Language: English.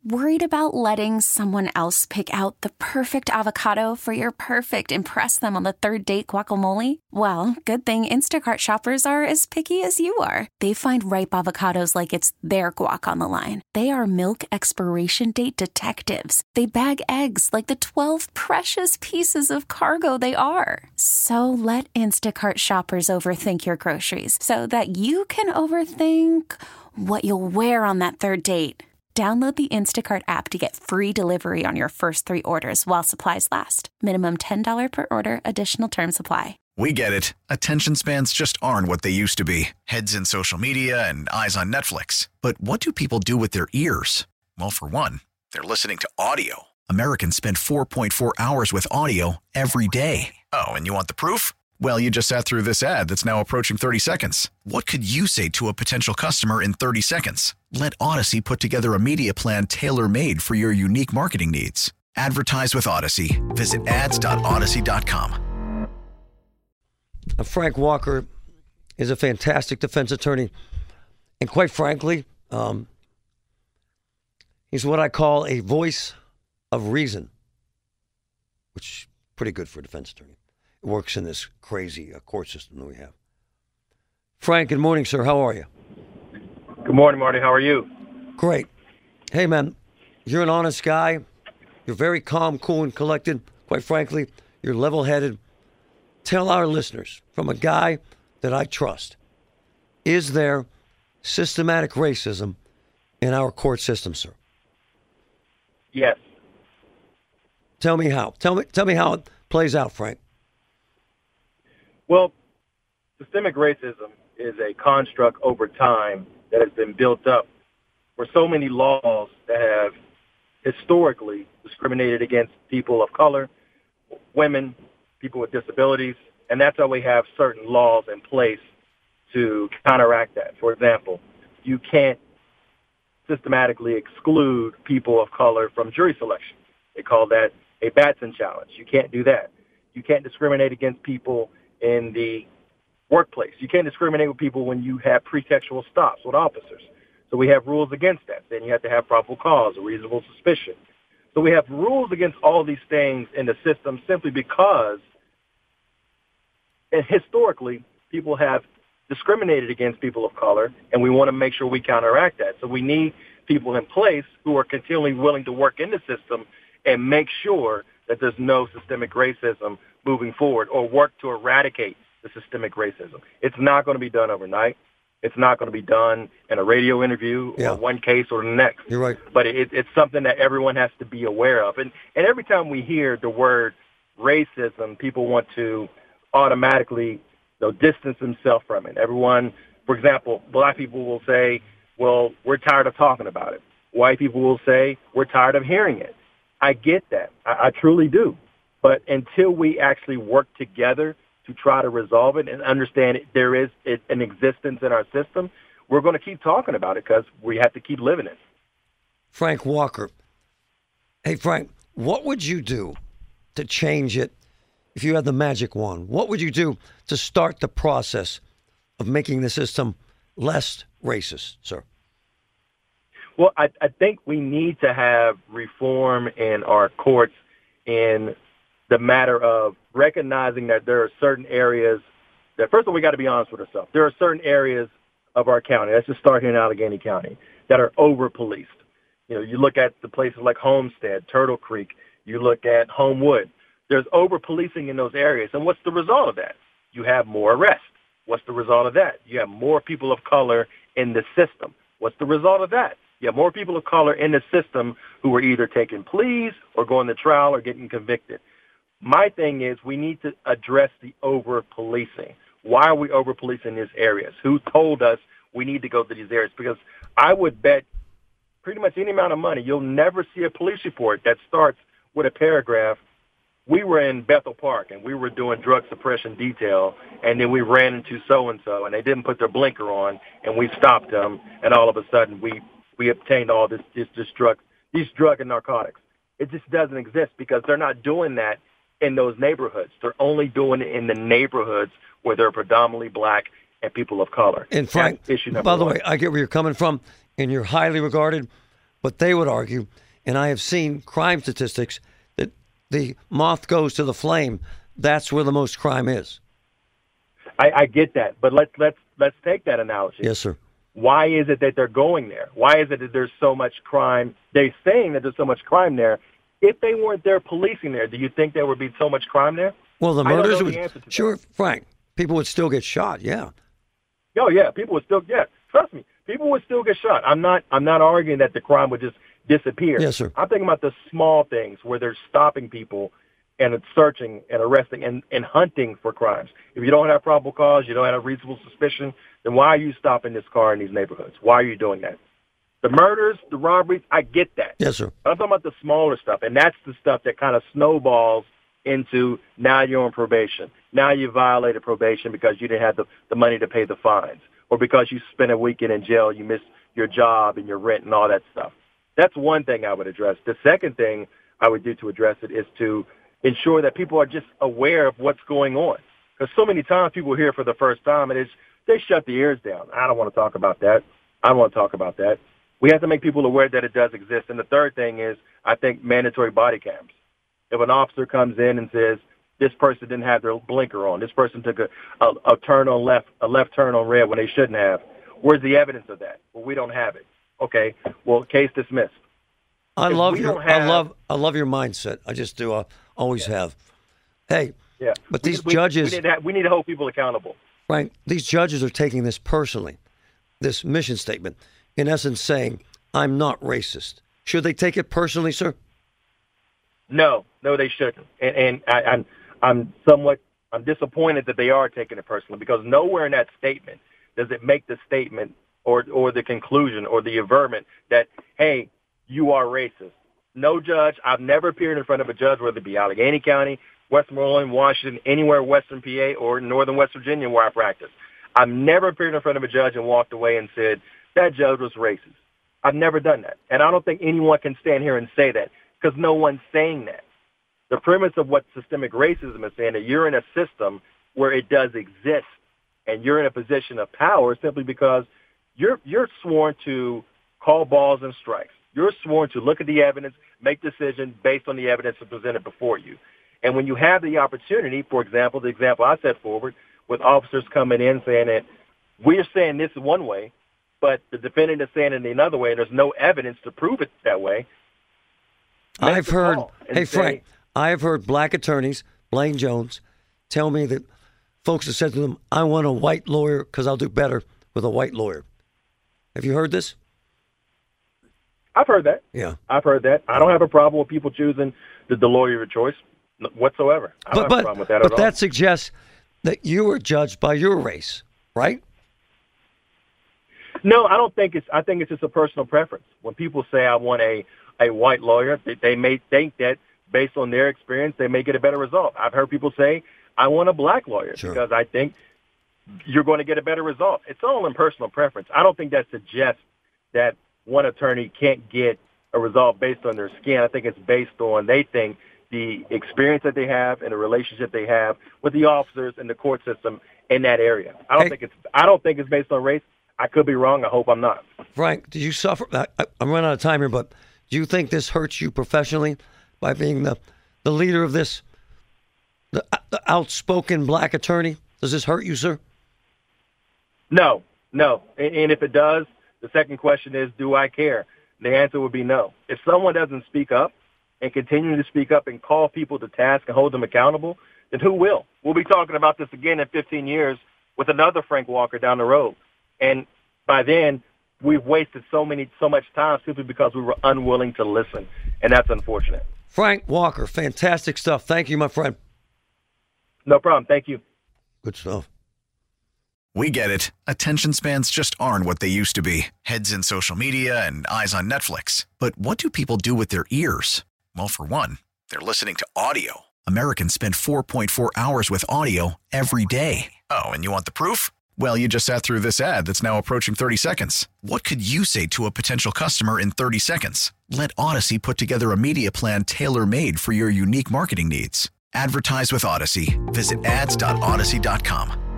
Worried about letting someone else pick out the perfect avocado for your perfect impress them on the third date guacamole? Well, good thing Instacart shoppers are as picky as you are. They find ripe avocados like it's their guac on the line. They are milk expiration date detectives. They bag eggs like the 12 precious pieces of cargo they are. So let Instacart shoppers overthink your groceries so that you can overthink what you'll wear on that third date. Download the Instacart app to get free delivery on your first 3 orders while supplies last. Minimum $10 per order. Additional terms apply. We get it. Attention spans just aren't what they used to be. Heads in social media and eyes on Netflix. But what do people do with their ears? Well, for one, they're listening to audio. Americans spend 4.4 hours with audio every day. Oh, and you want the proof? Well, you just sat through this ad that's now approaching 30 seconds. What could you say to a potential customer in 30 seconds? Let Odyssey put together a media plan tailor-made for your unique marketing needs. Advertise with Odyssey. Visit ads.odyssey.com. Frank Walker is a fantastic defense attorney. And quite frankly, he's what I call a voice of reason, which is pretty good for a defense attorney. It works in this crazy court system that we have. Frank, good morning, sir. How are you? Good morning, Marty. How are you? Great. Hey, man, you're an honest guy. You're very calm, cool, and collected. Quite frankly, you're level-headed. Tell our listeners, from a guy that I trust, is there systematic racism in our court system, sir? Yes. Tell me how. Tell me how it plays out, Frank. Well, systemic racism is a construct over time that has been built up for so many laws that have historically discriminated against people of color, women, people with disabilities, and that's why we have certain laws in place to counteract that. For example, you can't systematically exclude people of color from jury selection. They call that a Batson challenge. You can't do that. You can't discriminate against people in the workplace. You can't discriminate with people when you have pretextual stops with officers. So we have rules against that. Then you have to have probable cause or reasonable suspicion. So we have rules against all these things in the system simply because, and historically, people have discriminated against people of color, and we want to make sure we counteract that. So we need people in place who are continually willing to work in the system and make sure that there's no systemic racism moving forward or work to eradicate the systemic racism. It's not going to be done overnight. It's not going to be done in a radio interview or one case or the next. You're right. But it's something that everyone has to be aware of. And every time we hear the word racism, people want to automatically distance themselves from it. Everyone, for example, black people will say, well, we're tired of talking about it. White people will say, we're tired of hearing it. I get that. I truly do. But until we actually work together to try to resolve it and understand there is an existence in our system, we're going to keep talking about it because we have to keep living it. Frank Walker. Hey, Frank, what would you do to change it if you had the magic wand? What would you do to start the process of making the system less racist, sir? Well, I think we need to have reform in our courts in the matter of recognizing that there are certain areas that, first of all, we got to be honest with ourselves. There are certain areas of our county, let's just start here in Allegheny County, that are over-policed. You know, you look at the places like Homestead, Turtle Creek, you look at Homewood. There's over-policing in those areas. And what's the result of that? You have more arrests. What's the result of that? You have more people of color in the system. What's the result of that? You have more people of color in the system who are either taking pleas or going to trial or getting convicted. My thing is we need to address the over-policing. Why are we over-policing these areas? Who told us we need to go to these areas? Because I would bet pretty much any amount of money you'll never see a police report that starts with a paragraph, we were in Bethel Park and we were doing drug suppression detail, and then we ran into so-and-so and they didn't put their blinker on and we stopped them, and all of a sudden we obtained all these drug and narcotics. It just doesn't exist because they're not doing that in those neighborhoods. They're only doing it in the neighborhoods where they're predominantly black and people of color. And Frank, by the way, I get where you're coming from, and you're highly regarded. But they would argue, and I have seen crime statistics, that the moth goes to the flame. That's where the most crime is. I get that, but let's take that analogy. Yes, sir. Why is it that they're going there? Why is it that there's so much crime? They're saying that there's so much crime there. If they weren't there policing there, do you think there would be so much crime there? Well, the murders would. Sure, Frank. People would still get shot. Yeah. Oh yeah, people would still. Yeah, trust me, people would still get shot. I'm not arguing that the crime would just disappear. Yes, sir. I'm thinking about the small things where they're stopping people and it's searching and arresting and hunting for crimes. If you don't have probable cause, you don't have reasonable suspicion, then why are you stopping this car in these neighborhoods? Why are you doing that? The murders, the robberies, I get that. Yes, sir. But I'm talking about the smaller stuff, and that's the stuff that kind of snowballs into now you're on probation. Now you violated probation because you didn't have the money to pay the fines, or because you spent a weekend in jail, you missed your job and your rent and all that stuff. That's one thing I would address. The second thing I would do to address it is to ensure that people are just aware of what's going on. Because so many times people hear for the first time, and they shut the ears down. I don't want to talk about that. I don't want to talk about that. We have to make people aware that it does exist. And the third thing is, I think, mandatory body cams. If an officer comes in and says, this person didn't have their blinker on, this person took a turn on left, a left turn on red when they shouldn't have, where's the evidence of that? Well, we don't have it. Okay, well, case dismissed. I love your mindset. I just do. Always have. Hey, yeah. But these judges, we need to hold people accountable. Frank, these judges are taking this personally. This mission statement, in essence, saying, "I'm not racist." Should they take it personally, sir? No, they shouldn't. And I'm disappointed that they are taking it personally, because nowhere in that statement does it make the statement or the conclusion or the averment that, hey, you are racist. No judge. I've never appeared in front of a judge, whether it be Allegheny County, Westmoreland, Washington, anywhere Western PA or Northern West Virginia where I practice. I've never appeared in front of a judge and walked away and said, that judge was racist. I've never done that. And I don't think anyone can stand here and say that, because no one's saying that. The premise of what systemic racism is saying, that you're in a system where it does exist and you're in a position of power simply because you're sworn to call balls and strikes. You're sworn to look at the evidence, make decisions based on the evidence that's presented before you. And when you have the opportunity, for example, the example I set forward with officers coming in saying that we're saying this one way, but the defendant is saying it another way, and there's no evidence to prove it that way. I've heard, Frank, I have heard black attorneys, Blaine Jones, tell me that folks have said to them, I want a white lawyer because I'll do better with a white lawyer. Have you heard this? I've heard that. Yeah. I've heard that. I don't have a problem with people choosing the lawyer of choice whatsoever. I don't have a problem with that at all. But that suggests that you were judged by your race, right? No, I don't think I think it's just a personal preference. When people say I want a white lawyer, they may think that based on their experience, they may get a better result. I've heard people say, I want a black lawyer because I think you're going to get a better result. It's all in personal preference. I don't think that suggests that one attorney can't get a result based on their skin. I think it's based on, they think, the experience that they have and the relationship they have with the officers and the court system in that area. I don't think it's based on race. I could be wrong. I hope I'm not. Frank, do you suffer? I'm running out of time here, but do you think this hurts you professionally by being the leader of this, the outspoken black attorney? Does this hurt you, sir? No. And if it does, the second question is, do I care? The answer would be no. If someone doesn't speak up and continue to speak up and call people to task and hold them accountable, then who will? We'll be talking about this again in 15 years with another Frank Walker down the road. And by then, we've wasted so much time simply because we were unwilling to listen. And that's unfortunate. Frank Walker, fantastic stuff. Thank you, my friend. No problem. Thank you. Good stuff. We get it. Attention spans just aren't what they used to be. Heads in social media and eyes on Netflix. But what do people do with their ears? Well, for one, they're listening to audio. Americans spend 4.4 hours with audio every day. Oh, and you want the proof? Well, you just sat through this ad that's now approaching 30 seconds. What could you say to a potential customer in 30 seconds? Let Odyssey put together a media plan tailor-made for your unique marketing needs. Advertise with Odyssey. Visit ads.odyssey.com.